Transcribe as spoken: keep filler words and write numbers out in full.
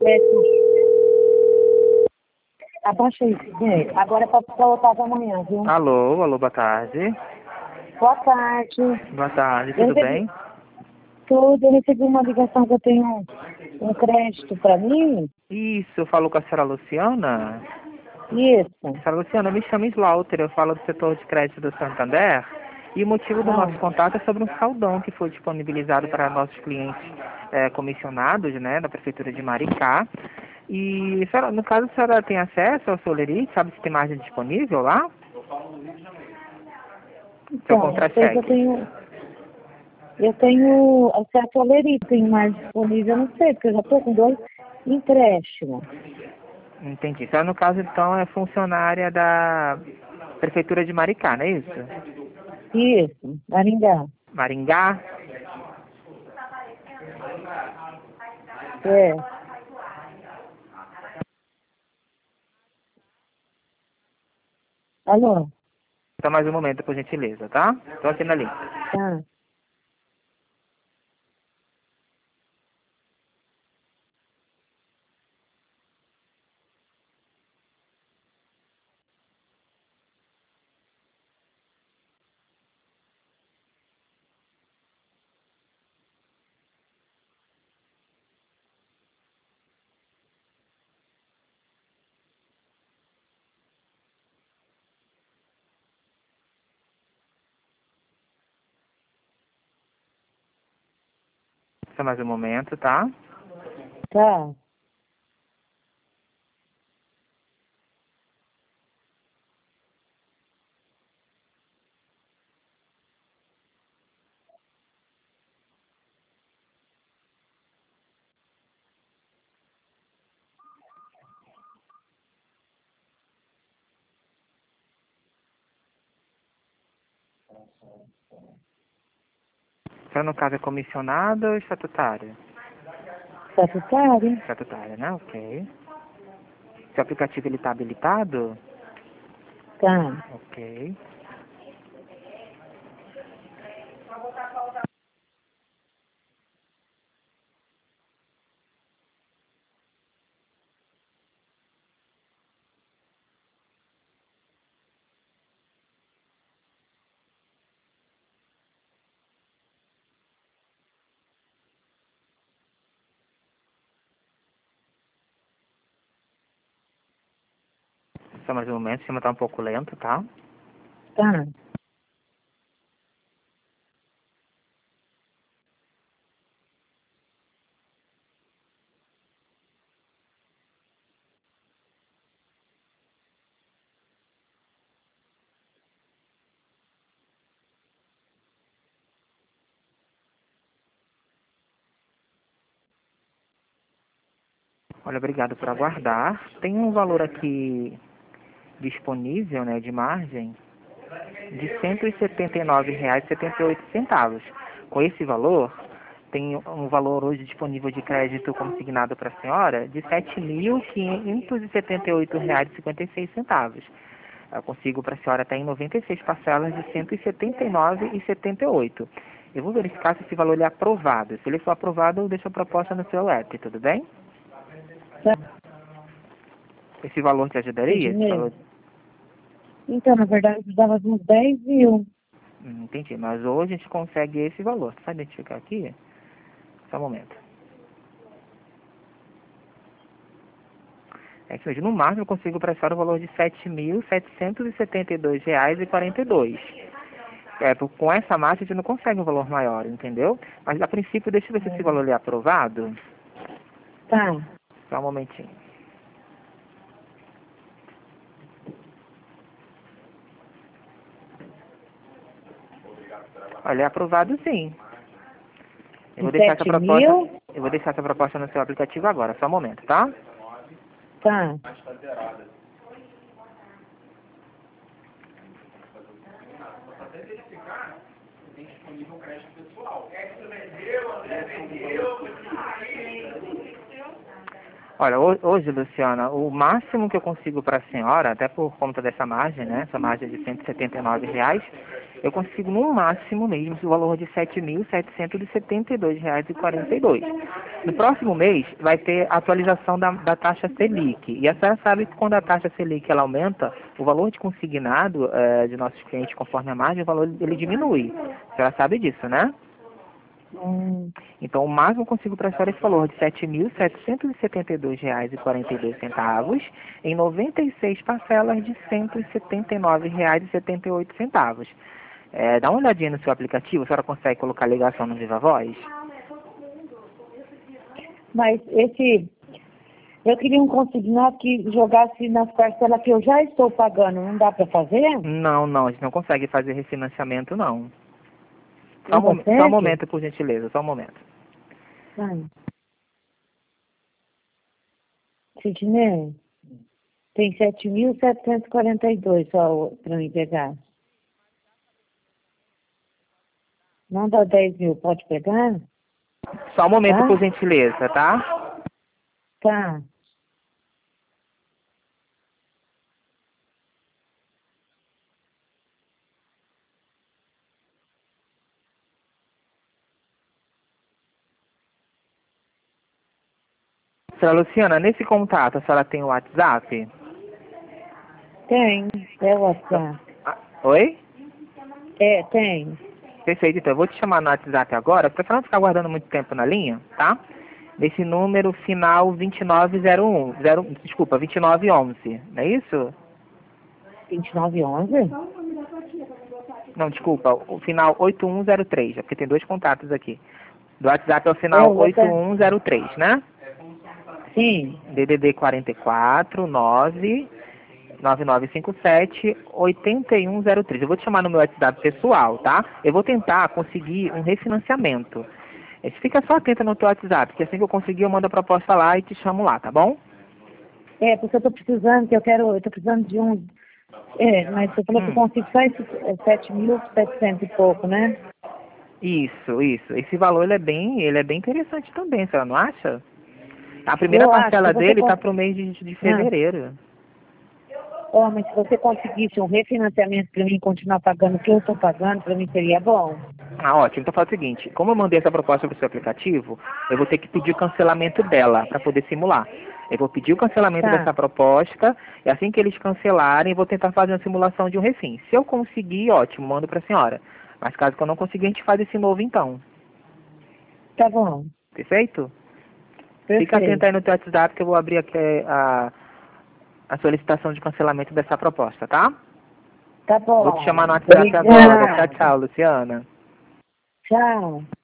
É, abaixa isso, é. Agora é pra voltar pra amanhã, viu? Alô, alô, boa tarde. Boa tarde. Boa tarde, Eu tudo recebi bem? tudo, eu recebi uma ligação que eu tenho um, um crédito pra mim. Isso, eu falo com a senhora Luciana. Isso. Senhora Luciana, eu me chamo Slaughter, eu falo do setor de crédito do Santander. E o motivo do Ah, nosso contato é sobre um saldão que foi disponibilizado para nossos clientes eh, comissionados, né, da Prefeitura de Maricá. E, senhora, no caso, a senhora tem acesso ao Solerite? Sabe se tem margem disponível lá? Seu então, não sei se eu contra-cheque. tenho. Eu tenho acesso ao Lerito, tenho mais disponível, eu não sei, porque eu já tô com dois empréstimos. Entendi. Senhora, no caso, então, é funcionária da Prefeitura de Maricá, não é isso? Isso, Maringá. Maringá? É. Alô? Então, mais um momento, por gentileza, tá? Estou aqui na linha. Tá. Só mais um momento, tá? Tá. Então, no caso, é comissionado ou estatutário? Statutário? Estatutário, né? Ok. Seu aplicativo, ele está habilitado? Tá. Ok. Só mais um momento, o sistema está um pouco lento, tá? Tá. Olha, obrigado por aguardar. Tem um valor aqui disponível, né, de margem, de cento e setenta e nove reais e setenta e oito centavos. Com esse valor, tem um valor hoje disponível de crédito consignado para a senhora de sete mil quinhentos e setenta e oito reais e cinquenta e seis centavos. Eu consigo para a senhora até em noventa e seis parcelas de cento e setenta e nove reais e setenta e oito centavos. Eu vou verificar se esse valor ele é aprovado. Se ele for aprovado, eu deixo a proposta no seu app, tudo bem? Tá. Esse valor te ajudaria? Esse Entendi. valor... Então, na verdade, eu precisava de uns dez mil. Hum, entendi, mas hoje a gente consegue esse valor. Você vai identificar aqui? Só um momento. É que hoje, no máximo, eu consigo prestar o valor de sete mil setecentos e setenta e dois reais e quarenta e dois centavos. É, por- com essa margem, a gente não consegue um valor maior, entendeu? Mas, a princípio, deixa eu ver se esse valor é aprovado. Tá. Só um momentinho. Olha, é aprovado sim. Eu De vou deixar essa sete proposta, mil? eu vou deixar essa proposta no seu aplicativo agora, só um momento, tá? Tá. Olha, ho- hoje, Luciana, o máximo que eu consigo para a senhora, até por conta dessa margem, né, essa margem de cento e setenta e nove reais, eu consigo no máximo mesmo o valor de sete mil setecentos e setenta e dois reais e quarenta e dois. No próximo mês vai ter a atualização da, da taxa Selic. E a senhora sabe que quando a taxa Selic ela aumenta, o valor de consignado eh, de nossos clientes conforme a margem, o valor ele diminui. A senhora sabe disso, né? Hum, Então, o máximo eu consigo prestar esse valor de sete mil setecentos e setenta e dois reais e quarenta e dois centavos em noventa e seis parcelas de cento e setenta e nove reais e setenta e oito centavos. É, dá uma olhadinha no seu aplicativo, a senhora consegue colocar ligação no Viva Voz? mas esse, eu queria um consignado que jogasse nas parcelas que eu já estou pagando, não dá para fazer? Não, não, a gente não consegue fazer refinanciamento, não. Só Não um, momen- só um consegue? momento, por gentileza, só um momento. Ai, Sidney, tem sete mil setecentos e quarenta e dois só para mim pegar. Não dá dez mil, pode pegar? Só um momento, Tá? por gentileza, tá? Tá. Senhora Luciana, nesse contato, a senhora tem o WhatsApp? Tem. É o Então, WhatsApp. ah, oi? É, tem. Perfeito, então eu vou te chamar no WhatsApp agora, para você não ficar guardando muito tempo na linha, tá? Nesse número final vinte e nove zero um, zero, desculpa, vinte e nove onze, não é isso? vinte e nove onze? Não, desculpa, o final oito um zero três, é porque tem dois contatos aqui. Do WhatsApp é o É, final o oito WhatsApp. um zero três, né? Sim. D D D quarenta e quatro, nove, nove nove cinco sete, oito um zero três. Eu vou te chamar no meu WhatsApp pessoal, tá? Eu vou tentar conseguir um refinanciamento. Eh, Fica só atenta no teu WhatsApp, que assim que eu conseguir eu mando a proposta lá e te chamo lá, tá bom? É, porque eu tô precisando, que eu quero, eu tô precisando de um. É, mas você falou que eu Hum, consigo só esse é, sete mil e setecentos e pouco, né? isso, isso. Esse valor ele é bem, ele é bem interessante também, você não acha? A primeira Eu acho que parcela você dele tá consegue. pro mês de, de Ah, fevereiro. ó, mas se você conseguisse um refinanciamento para mim continuar pagando o que eu estou pagando, para mim seria bom. Ah, ótimo. Então faz o seguinte, como eu mandei essa proposta para o seu aplicativo, eu vou ter que pedir o cancelamento dela para poder simular. Eu vou pedir o cancelamento Tá, dessa proposta e assim que eles cancelarem, eu vou tentar fazer uma simulação de um refim. Se eu conseguir, ótimo, mando para a senhora. Mas caso eu não conseguir, a gente faz esse novo então. tá bom. Perfeito? Fica atento Perfeito. aí no teu WhatsApp que eu vou abrir aqui a, a solicitação de cancelamento dessa proposta, tá? Tá Vou te chamar bom. no WhatsApp agora. Tchau, Obrigada. tchau, Luciana. Tchau.